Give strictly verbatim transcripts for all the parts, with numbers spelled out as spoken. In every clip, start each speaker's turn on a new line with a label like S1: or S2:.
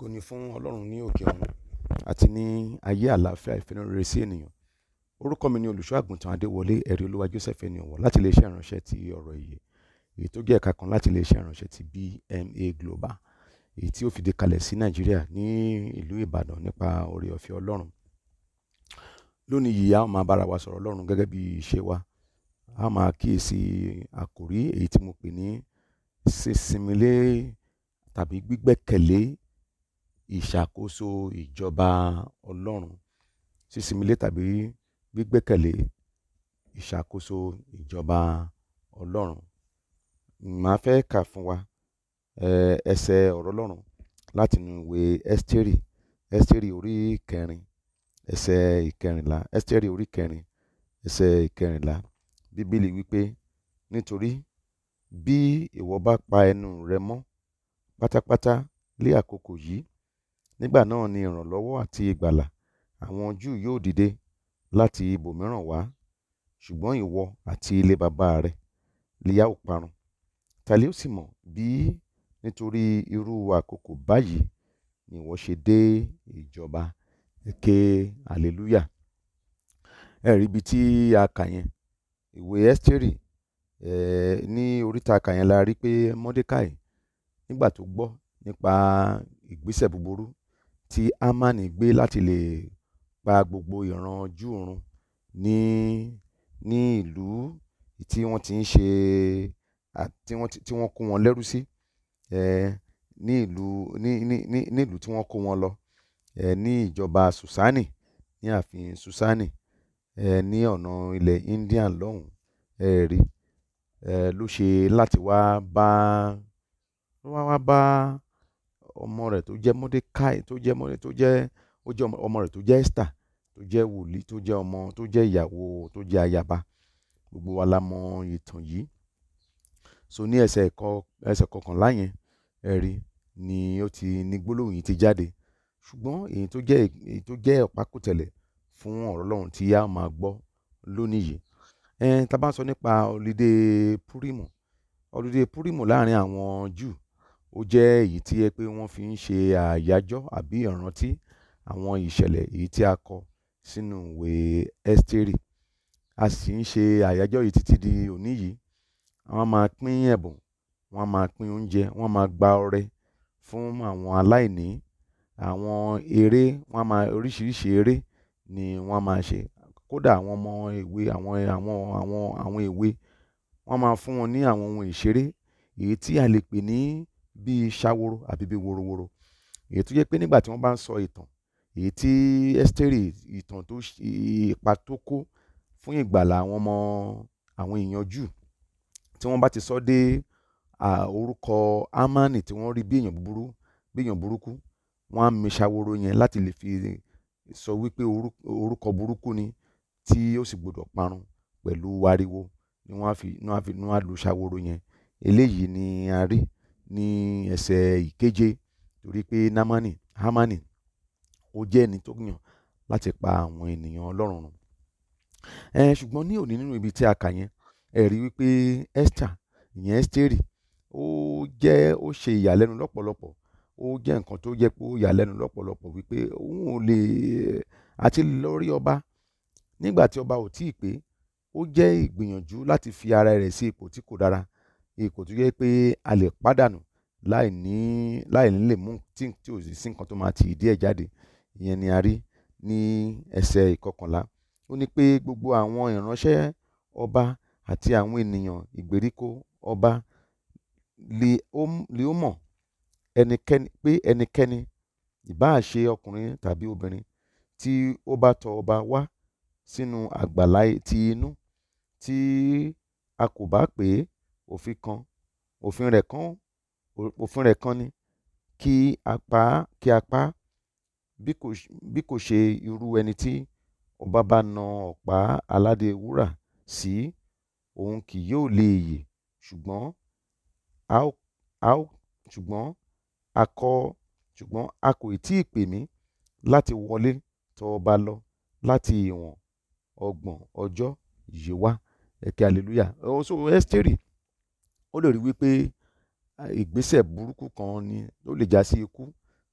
S1: Ògo ni fún Ọlọ́run ní òkè ọ̀run àti ní ayé àlàáfíà ìfẹ́nurere sí ènìyàn. Orúkọ mi ni olùṣọ́ àgùntàn Adéwọlé ẹ̀rí olúwa Joseph ẹni ọ̀wọ̀ láti iléeṣẹ́ ìránṣẹ́ ti ọ̀rọ̀ ìyè, èyí tó jẹ́ ẹ̀ka kan láti iléeṣẹ́ ìránṣẹ́ ti B M A Global, èyí tí ó fìdí kalẹ̀ sí Nàìjíríà ní ìlú Ìbàdàn nípa oore ọ̀fẹ́ Ọlọ́run. Lónìí yìí a ó máa bára wa sọ̀rọ̀ Ọlọ́run gẹ́gẹ́ bí ìṣe wa. A máa kíyèsí àkòrí èyí tí mo pè ní sísinmilé tàbí gbígbẹ́kẹ̀lé ìṣàkóso ìjọba Ọlọ́run. Sísinmilé tàbí gbígbẹ́kẹ̀lé ìṣàkóso ìjọba Ọlọ́run. Màá fẹ́ kà fún wa eh, ẹsẹ̀ ọ̀rọ̀ Ọlọ́run láti inú ìwé Ẹ́sítérì, Ẹ́sítérì orí kẹrin, ẹsẹ̀ ìkẹrìnlá, Ẹ́sítérì orí kẹrin, ẹsẹ̀ ìkẹrìnlá. Bíbélì wípé, nítorí bí ìwọ bá pa ẹnu rẹ mọ́ pátápátá lé àkókò yìí, nígbà náà ni ìrànlọ́wọ́ àti ìgbàlà àwọn Júù yóò dìde láti ibòmíràn wá, ṣùgbọ́n ìwọ àti ilé baba rẹ lè a ó parun. Ta lè ó sì mọ̀ bí nítorí irú àkókò báyìí ni ìwọ ṣe dé ìjọba. Ẹ hallelujah. Ẹ rí ibi tí a kà yẹn, ìwé Ẹ́sítérì eh, ní oríta kà yẹn la rí pé Mọ́dékáì nígbà tó gbọ́ nípa ìgbésẹ̀ búburú tí Hámánì gbé láti lè pa gbogbo ìran Júù run ní ní ìlú tí wọ́n ti ń ṣe tí wọ́n tí wọ́n kó wọn lẹ́rú sí eh, ní ìlú ní ní ní ìlú tí wọ́n kó wọn lọ eh, ní ìjọba Ṣùṣánì, ní ààfin Ṣùṣánì eh, ní ọ̀nà ilẹ̀ India lọ́hùn eh, rí eh, ló ṣe láti wá bá wá wá bá ọmọ rẹ̀ tó jẹ́ Mọ́dékáì tó jẹ́ mọ́dé tó jẹ́ ó jẹ́ ọmọ rẹ̀ tó jẹ́ Ẹ́sítà tó jẹ́ wòlíì tó jẹ́ ọmọ tó jẹ́ ìyàwó tó jẹ́ ayaba. Gbogbo wa la mọ ìtàn yìí. So ní ẹsẹ̀ ẹ̀kọ́ ẹsẹ̀ kọkànlá yẹn ẹ̀rí ni ó ti ní gbólóhùn yìí ti jáde. Ṣùgbọ́n èyí tó jẹ́ èyí tó jẹ́ ọ̀pákùtẹ̀lẹ̀ fún ọ̀rọ̀ Ọlọ́run tí a máa gbọ́ lónìí yìí. Ẹn tá bá ń sọ nípa ọlídé Púrímù, ọlídé Púrímù láàrin àwọn Júù ó jẹ́ èyí tí ẹ pé wọ́n fi ń ṣe àyájọ́ àbí ìrántí àwọn ìṣẹ̀lẹ̀ èyí tí a kọ sínú ìwé Ẹ́sítérì. A sì ń ṣe àyájọ́ yìí títí di òní yìí. Wọ́n máa pín ẹ̀bùn, wọ́n máa pín oúnjẹ, wọ́n máa gba ọrẹ fún àwọn aláìní. Àwọn eré, wọ́n máa oríṣiríṣi eré ni wọ́n máa ṣe. Kódà àwọn ọmọ ìwé àwọn àwọn àwọn àwọn ìwé wọ́n máa fún wọn ní àwọn ohun ìṣeré èyí tí a lè pè ní bíi ṣaworo àbí bíi woroworo. Èyí tó jẹ́ pé nígbà tí wọ́n bá ń sọ ìtàn èyí tí Ẹ́sítérì ìtàn tó ipa tó kó fún ìgbàlà àwọn ọmọ àwọn èèyàn Júù, tí wọ́n bá ti sọ dé orúkọ Hámánì tí wọ́n rí bí èèyàn búburú bí èèyàn burúkú, wọ́n á mi ṣaworo yẹn láti lè fi sọ wípé orúkọ burúkú ni tí ó sì gbọdọ̀ parun pẹ̀lú ariwo ni wọ́n á fi ni wọ́n á fi ni wọ́n á lu ṣaworo yẹn. Eléyìí ni a rí ní ẹsẹ̀ ìkeje, torí pé námánì Hámánì ó jẹ́ ẹni tó yàn láti pa àwọn ènìyàn Ọlọ́run run. Eh, ṣùgbọ́n ní òní nínú ibi tí a kà yẹn ẹ rí wípé Ẹ́sítà ìyẹn Ẹ́sítérì ó jẹ́ ó ṣe ìyàlẹ́nu lọ́pọ̀lọpọ̀. Ó jẹ́ nǹkan tó jẹ́ pé ó yàlẹ́nu lọ́pọ̀lọpọ̀ wípé òun ò lè àti lọ rí ọba nígbà tí ọba ò tíì pé. Ó jẹ́ ìgbìyànjú láti fi ara rẹ̀ sí ipò tí kò dára, ipò tó jẹ́ pé a lè pàdánù láì ní láì ní lè mú tí tí ò sì sí nǹkan tó máa ti ìdí ẹ̀ jáde. Ìyẹn ni a rí ní ẹsẹ̀ ìkọkànlá. Ó ní pé gbogbo àwọn ìránṣẹ́ ọba àti àwọn ènìyàn ìgbèríko ọba lè ó lè ó mọ̀ ẹnikẹ́ni pé ẹnikẹ́ni ìbáà ṣe ọkùnrin tàbí obìnrin tí ó bá tọ ọba wá sínú àgbàlá ti inú tí a kò bá pè é òfin kan òfin rẹ̀ kan òfin rẹ̀ kan ni kí a pa kí a pa bí kò bí kò ṣe irú ẹni tí ọba bá na ọ̀pá aládé wúrà sí, òun kì yóò lè yè. Ṣùgbọ́n a ó a ó ṣùgbọ́n a kọ ṣùgbọ́n a kò tí ì pè mí láti wọlé tọ ọba lọ láti ìwọ̀n ọgbọ̀n ọjọ́ yìí wá. Ẹ ké hallelujah. So Ẹ́sítérì ó lè rí wípé ìgbésẹ̀ burúkú kan ni ó lè já sí ikú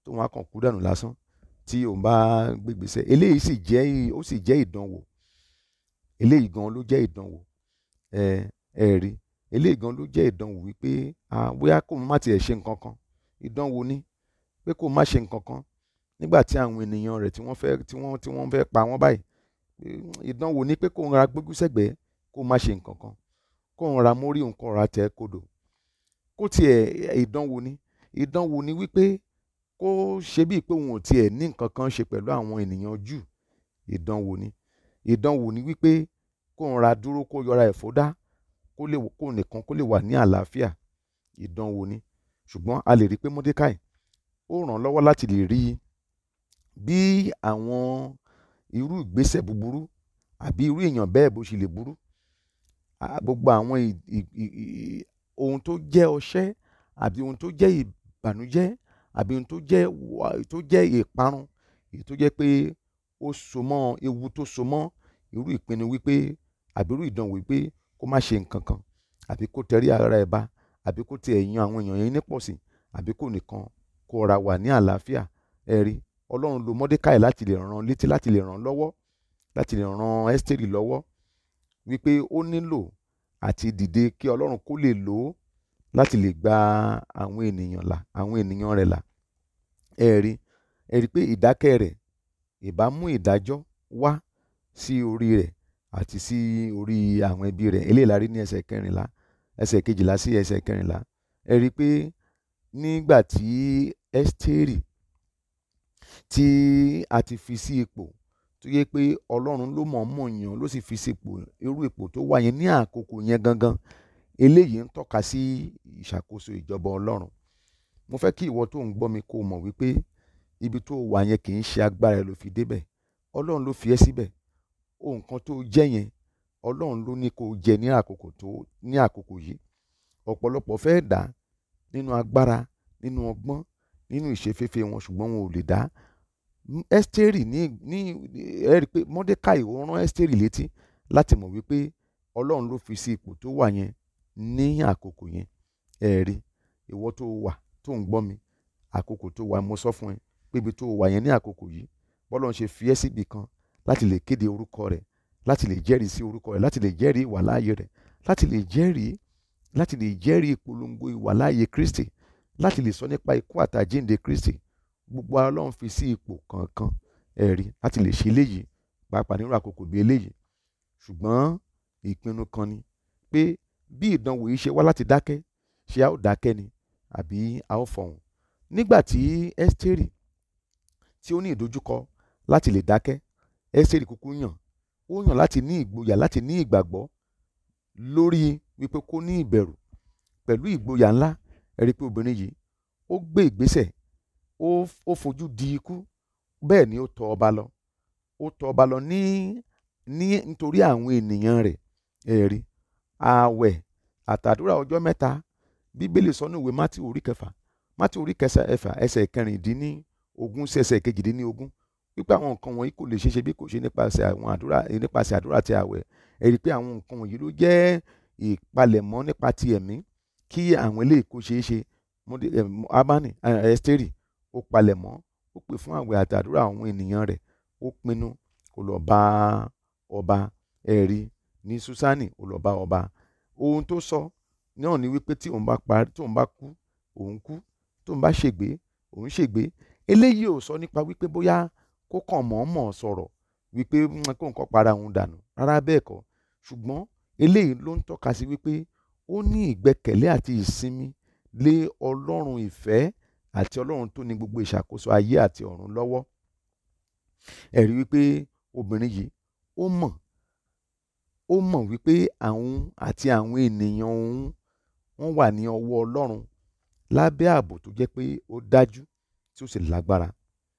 S1: tóun á kàn kú dànù lásán tí òun bá gbé ìgbésẹ̀. Eléyìí sì jẹ́ ó sì jẹ́ ìdánwò. Eléyìí gan ló jẹ́ ìdánwò. ẹ ẹ rí eléyìí gan ló jẹ́ ìdánwò wípé bóyá kóun má tiẹ̀ ṣe nǹkan kan. Ìdánwò ni pé kóun má ṣe nǹkan kan nígbà tí àwọn ènìyàn rẹ̀ tí wọ́n fẹ́ tí wọ́n tí wọ́n fẹ́ pa wọ́n báyìí. Ìdánwò ni pé kóun ra gbójú sẹ́gbẹ̀ẹ́, kóun má ṣe nǹkan kan, kóun ra mórí nǹkan ra tẹ̀ kodò. Kó tiẹ̀ ìdánwò ni ìdánwò ni wípé kó ṣe bíi pé òun ò tiẹ̀ ní nǹkan kan ṣe pẹ̀lú àwọn ènìyàn Júù. Ìdánwò ni ìdánwò ni wípé kóun ra dúró kó yọra ẹ̀ fódá kó lè kóun nìkan kó lè wà ní àlàáfíà. Ìdánwò ni. Ṣùgbọ́n a lè rí pé Mọ́dékáì ó ràn án lọ́wọ́ láti lè rí bí àwọn irú ìgbésẹ̀ búburú àbí irú èèyàn bẹ́ẹ̀ bó ṣe lè burú. Gbogbo àwọn ohun tó jẹ́ ọṣẹ́ àbí ohun tó jẹ́ ìbànújẹ́ àbí ohun tó jẹ́ tó jẹ́ ìparun èyí tó jẹ́ pé ó so mọ́ ewu tó so mọ́ irú ìpinnu wípé àbí irú ìdánwò wípé kó má ṣe nǹkan kan àbí kó tẹrí ara ẹ̀ bá àbí kó tiẹ̀ yan àwọn èèyàn yẹn nípọ̀sí àbí kó nìkan kó ra wà ní àlàáfíà. Ẹ rí Ọlọ́run lo Mọ́dékáì láti lè ràn án létí láti lè ràn án lọ́wọ́ láti lè ràn Ẹ́sítérì lọ́wọ́ wípé ó nílò àti dìde kí Ọlọ́run kó lè lò ó láti lè gba àwọn ènìyàn là àwọn ènìyàn rẹ̀ là. Ẹ rí ẹ rí pé ìdákẹ́ rẹ̀ ìbá mú ìdájọ́ wá sí orí rẹ̀ àti sí orí àwọn ẹbí rẹ̀. Eléyìí la rí ní ẹsẹ̀ kẹrìnlá ẹsẹ̀ kejìlá sí ẹsẹ̀ kẹrìnlá. Ẹ rí pé nígbà tí Ẹ́sítérì tí a ti fi sí ipò tó yẹ pé Ọlọ́run ló mọ̀ọ́mọ̀ yàn ló sì fi sí ipò irú ipò tó wà yẹn ní àkókò yẹn gangan. Eléyìí ń tọ́ka sí ìṣàkóso ìjọba Ọlọ́run. Mo fẹ́ kí ìwọ tó ń gbọ́ mi kó mọ̀ wípé ibi tó wà yẹn kì í ṣe agbára ẹ ló fi débẹ̀. Ọlọ́run ló fi ẹ́ síbẹ̀. Ohun kan tó jẹ́ yẹn Ọlọ́run ló ní kó jẹ ní àkókò tó ní àkókò yìí. Ọ̀pọ̀lọpọ̀ fẹ́ dà nínú agbára nínú ọgbọ́n nínú ìṣeféfé wọn ṣùgbọ́n wọn ò lè dá. Ẹ́sítérì ní ní ẹ rí pé Mọ́dékáì ó rán Ẹ́sítérì létí láti mọ̀ wípé Ọlọ́run ló fi sí ipò tó wà yẹn ní àkókò yẹn. Ẹ rí ìwọ tó wà tó ń gbọ́ mi àkókò tó wà mo sọ fún ẹ pé ibi tó wà yẹn ní àkókò yìí bọ́lọ́run ṣe fi ẹ́ síbi kan láti lè kéde orúkọ rẹ̀ láti lè jẹ́rìí sí orúkọ rẹ̀ láti lè jẹ́rìí ìwàláàyè rẹ̀ láti lè jẹ́rìí láti lè jẹ́rìí ìpolongo ìwàláàyè Kristi láti lè sọ nípa ikú àtàjíǹde Kristi. Gbogbo Ọlọ́run fi sí ipò kankan ẹ̀rí láti lè ṣe eléyìí pàápàá nínú àkókò bí eléyìí. Ṣùgbọ́n ìpinnu kan ni pé bí ìdánwò yìí ṣe wá láti dákẹ́ ṣé a ó dákẹ́ ni àbí a ó fọhùn. Nígbà tí Ẹ́sítérì tí ó ní ìdojúkọ láti lè dákẹ́, Ẹ́sítérì kúkú yàn ó yàn láti ní ìgboyà láti ní ìgbàgbọ́ lórí wípé kó ní ìbẹ̀rù pẹ̀lú ìgboyà ńlá. Ẹ rí pé obìnrin yìí ó gbé ìgbésẹ̀ ó fojú di ikú bẹ́ẹ̀ ni ó tọ̀ ọba lọ ó tọ̀ ọba lọ ní ní nítorí àwọn ènìyàn rẹ̀. Ẹ rí ààwẹ̀ àtàdúrà ọjọ́ mẹ́ta Bíbélì sọ ní ìwé Mátíù orí kẹfà Mátíù orí kẹfà ẹsẹ̀ kẹrìndínlógún sí ẹsẹ̀ kejìdínlógún wípé àwọn nǹkan wọ̀nyí kò lè ṣeéṣe bí kò ṣe nípasẹ̀ àwọn àdúrà nípasẹ̀ àdúrà àti ààwẹ̀. Ẹ rí pé àwọn nǹkan wọ̀nyí ló jẹ́ ìpalẹ̀mọ́ nípa ti ẹ̀mí kí àwọn eléyìí kó ṣeé ṣe. Ámánì Ẹ́sítérì ó palẹ̀mọ́ ó pè fún ààwẹ̀ àtàdúrà àwọn ènìyàn rẹ̀ ó pinnu kó lọ bá ọba. Ẹ rí ní Súsánì ó lọ bá ọba. Ohun tó sọ náà ni wípé tí òun bá parí tí òun bá kú òun kú tí òun bá ṣègbé òun ṣègbé. Eléyìí ò sọ nípa wípé bóyá kó kàn mọ̀ọ́mọ̀ sọ̀rọ̀ wípé kó nǹkan para òun dànù rárá bẹ́ẹ̀ kọ́. Ṣùgbọ́n eléyìí ló ń tọ́ka sí wípé ó ní ìgbẹ́kẹ̀lé àti ìsinmi lé Ọlọ́run ìfẹ́ àti Ọlọ́run tó ní gbogbo ìṣàkóso ayé àti ọ̀run lọ́wọ́. Ẹ rí wípé obìnrin yìí ó mọ̀ ó mọ̀ wípé àwọn àti àwọn ènìyàn òun wọ́n wà ní ọwọ́ Ọlọ́run lábẹ́ ààbò tó jẹ́ pé ó dájú tí ó sì lágbára.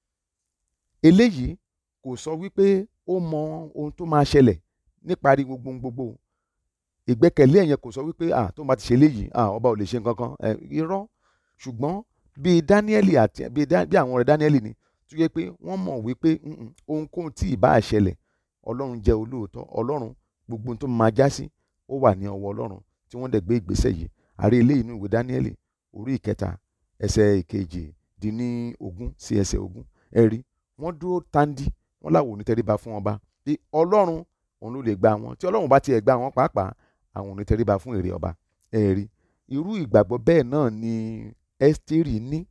S1: Eléyìí kò sọ wípé ó mọ ohun tó máa ṣẹlẹ̀ níparí gbogbo gbogbo. Ìgbẹ́kẹ̀lé ẹ̀yẹn kò sọ wípé à tó bá ti ṣe eléyìí à ọba ò lè ṣe nǹkan kan ẹ̀ irọ́. Ṣùgbọ́n bí Dáníẹ́lì àti bí àwọn ọ̀rẹ́ Dáníẹ́lì ni tó yẹ pé wọ́n mọ̀ wípé ohunkóhun tí ìbá ṣẹlẹ̀ Ọlọ́run jẹ́ olóòótọ́. Ọlọ́run gbogbo tó máa já sí ó wà ní ọwọ́ Ọlọ́run tí wọ́n dẹ̀ gbé ìgbésẹ̀ yìí. A rí eléyìí nínú ìwé Dáníẹ́lì orí ìkẹta ẹsẹ̀ ìkejì dín ní ogún sí ẹsẹ̀ ogún. Ẹ rí, wọ́n dúró tandi, wọ́n láwọn ò ní tẹríba fún ọba, bí ọlọ́run òun ló lè gba wọn, tí ọlọ́run bá tiẹ̀ gba wọn pàápàá àwọn ò ní tẹríba fún èrè ọba. Ẹ rí, irú ìgbàgbọ́ bẹ́ẹ̀ náà ni Ẹ́sítérì ní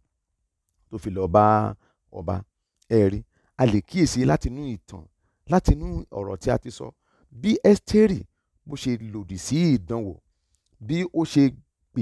S1: tó fi lọ bá ọba. Ẹ rí, a lè kíyèsí látinú ìtàn, látinú ọ̀rọ̀ tí a ti sọ, bí Ẹ́sítérì bó ṣe lòdì sí ìdánwò, bí ó ṣe pè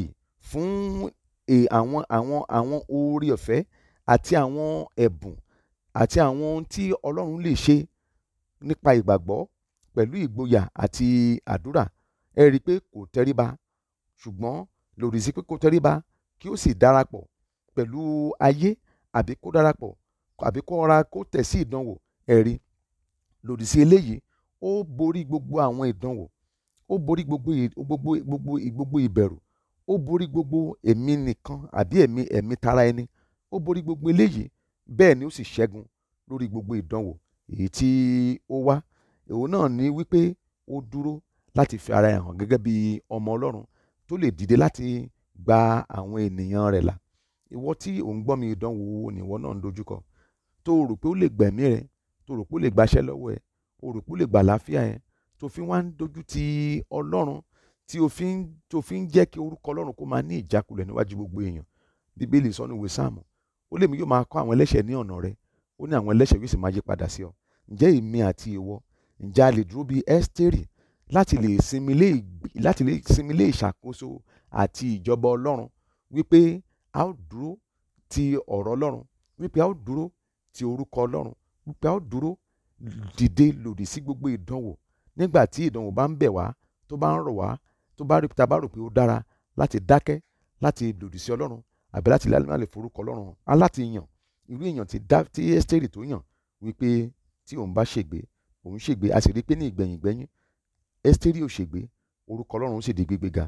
S1: fún àwọn àwọn àwọn oore ọ̀fẹ́ àti àwọn ẹ̀bùn àti àwọn ohun tí ọlọ́run lè ṣe nípa ìgbàgbọ́ pẹ̀lú ìgboyà àti àdúrà. Ẹ rí i pé kò tẹríba, ṣùgbọ́n lòdì sí pé kó tẹríba kí ó sì darapọ̀ pẹ̀lú ayé àbí kó darapọ̀ àbí kó ra kó tẹ̀ sí ìdánwò. Ẹ rí, lòdì sí eléyìí ó borí gbogbo àwọn ìdánwò, ó borí gbogbo gbogbo gbogbo gbogbo ìbẹ̀rù, ó borí gbogbo ẹ̀mí nìkan àbí ẹ̀mí ẹ̀mí tara ẹni, ó borí gbogbo eléyìí, bẹ́ẹ̀ ni ó sì ṣẹ́gun lórí gbogbo ìdánwò èyí tí ó wá. Òun náà ní wípé ó dúró láti fi ara ẹ̀ hàn gẹ́gẹ́ bí ọmọ ọlọ́run tó lè dìde láti gba àwọn ènìyàn rẹ̀ là. Ìwọ tí ò ń gbọ́ mi, ìdánwò wo ni ìwọ náà ń dojúkọ, tó rò pé ó lè gbẹ̀mí rẹ, tó rò pé ó lè gbaṣẹ́ lọ́wọ́ ẹ, ó rò pé ó lè gbà láfíà ẹ, tó fi wá ń dojú ti ọlọ́run, tí o fi ń tó fi ń jẹ́ kí orúkọ ọlọ́run kó máa ní ìjákulẹ̀ níwájú gbogbo èèyàn. Bíbélì sọ nínú ìwé Sáàmù, ó lèmi yóò máa kọ́ àwọn ẹlẹ́ṣẹ̀ ní ọ̀nà rẹ, ó ní àwọn ẹlẹ́ṣẹ̀ yóò sì máa yí padà sí ọ. Ǹjẹ́ èmi àti ìwọ, ǹjẹ́ a lè dúró bí Ẹ́sítérì láti lè sinmi lé láti lè sinmi lé ìṣàkóso àti ìjọba ọlọ́run, wípé a ó dúró ti ọ̀rọ̀ ọlọ́run, wípé a ó dúró ti orúkọ ọlọ́run, wípé a ó dúró dìde lòdì sí gbogbo ìdánwò nígbà tí ìdánwò bá ń bẹ̀ wá, tó bá ń rọ̀ wá, tó bá rí tá bá rò pé ó dára láti dákẹ́, láti lòdì sí ọlọ́run àbí láti lè forúkọ ọlọ́run hàn, láti yàn irú èèyàn tí dá tí Ẹ́sítérì tó yàn, wípé tí òun bá ṣègbé òun ṣègbé. A sì rí pé ní ìgbẹ̀yìn gbẹ́yìn Ẹ́sítérì ò ṣègbé, orúkọ ọlọ́run sì di gbígbéga.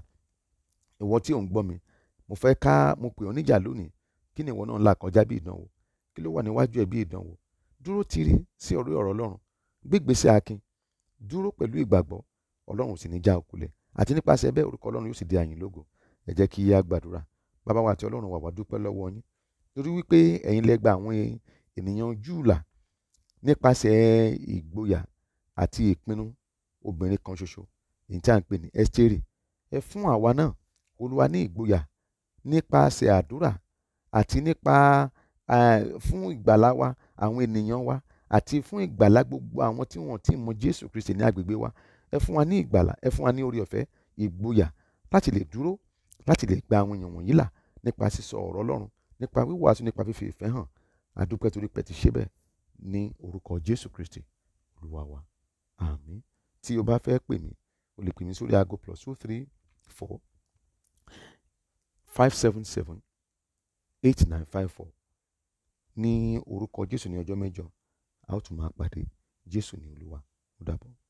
S1: Ìwọ tí ò ń gbọ́ mi, mo fẹ́ ká mo pè ọ́ níjà lónìí. Kí ni ìwọ náà ń là kọjá bí ìdánwò? Kí ló wà níwájú ẹ bí ìdánwò? Dúró tiri sí orí ọ̀rọ̀ ọlọ́run, gbégbèsè akin, dúró pẹ̀lú ìgbàgbọ́, ọlọ́run sì ní já ọ kulẹ̀, àti nípasẹ̀ bẹ́ẹ̀ orúkọ ọlọ́run yóò sì di àyìn lógo. Ẹ jẹ́ kí a gbàdúrà. Bàbá wa àti ọlọ́run wa, wá dúpẹ́ lọ́wọ́ yín torí wípé ẹ̀yin lẹ gba àwọn ènìyàn Júù là nípasẹ̀ ìgboyà àti ìpinnu obìnrin kan ṣoṣo èyí tí a ń pè ní Ẹ́sítérì. Ẹ fún àwa náà Olúwa ní ìgboyà nípasẹ̀ àdúrà àti nípa fún ìgbàlá wa àwọn ènìyàn wa àti fún ìgbàlá gbogbo àwọn tí wọ́n ti mọ Jésù Kristi ní agbègbè wa. Ẹ fún wa ní ìgbàlá, ẹ fún wa ní oore ọ̀fẹ́, ìgboyà láti lè dúró, láti lè gba àwọn èèyàn wọ̀nyí là nípa sísọ ọ̀rọ̀ ọlọ́run, nípa wíwàásù, nípa fífi ìfẹ́ hàn. A dúpẹ́ torí pé ti ṣe bẹ́ẹ̀ ní orúkọ Jésù Kristi Olúwa wa. Àmín. Tí o bá fẹ́ pè mí, o lè pè mí sórí aago plus two three four five seven seven eight nine five four. Ní orúkọ Jésù ní ọjọ́ mẹ́jọ a ó tún máa pàdé. Jésù ní Olúwa. Ó dàbọ̀.